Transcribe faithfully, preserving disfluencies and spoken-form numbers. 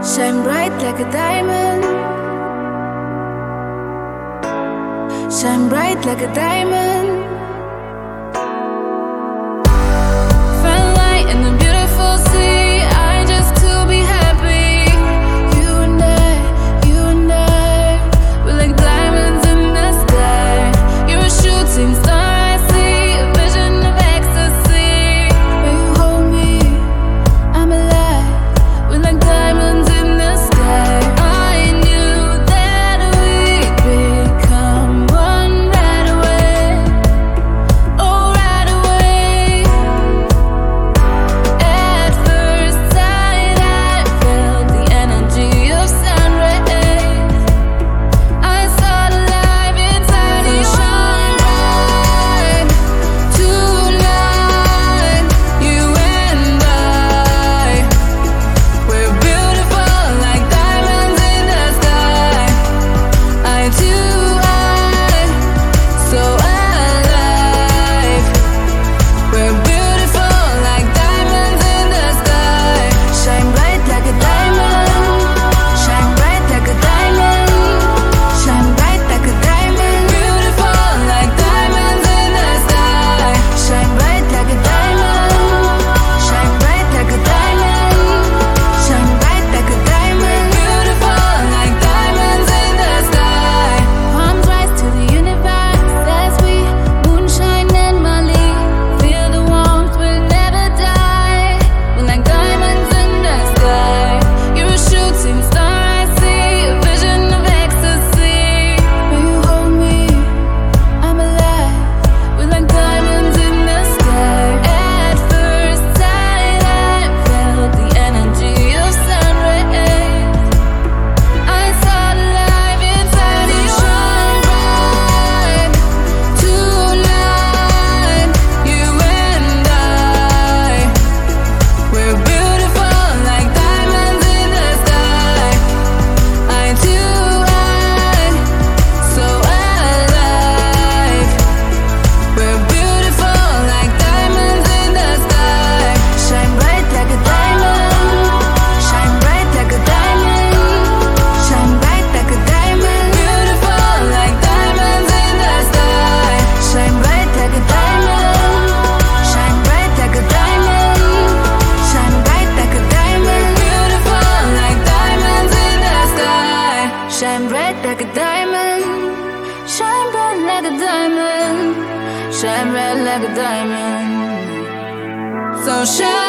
Shine bright like a diamond. Shine bright like a diamond. Find light in the beautiful sea. I just to be happy. You and I, you and I, we're like diamonds in the sky. You're a shooting star. I see a vision of ecstasy. When you hold me, I'm alive. We're like diamonds in the sky. I knew that we'd become one right away. Oh, right away. At first sight, I felt the energy of sun rays. I saw the light inside you. Shine bright tonight. You and I, we're beautiful like diamonds in the sky. Eye to eye, so alive. We're beautiful like diamonds in the sky. Shine bright like a diamond. Shine bright like a diamond. Shine bright like a diamond. Beautiful like diamonds in the sky. Shine bright like a diamond. Shine bright like a diamond. Shine bright like a diamond. Beautiful like diamonds in the sky. Palms rise to the universe as we moonshine and Molly. Feel the warmth, we'll never die. We're like diamonds in the sky. You're a shooting star. I see a vision of ecstasy. When you hold me, I'm alive. We're like diamonds in the sky. At first sight, I felt the energy of sun rays. I saw the light inside you. Shine bright tonight. You and I, we're beautiful like diamonds in the sky. Eye to eye, so alive. We're beautiful like diamonds in the sky. Shine bright like a diamond. Shine bright like a diamond. Shine bright like a diamond. Beautiful like diamonds in the sky. Shine bright like a diamond. Shine bright like a diamond. Shine bright like a diamond. Beautiful like diamonds in the sky. Shine bright like a diamond. Shine bright like a diamond. Shine bright like a diamond. So shine.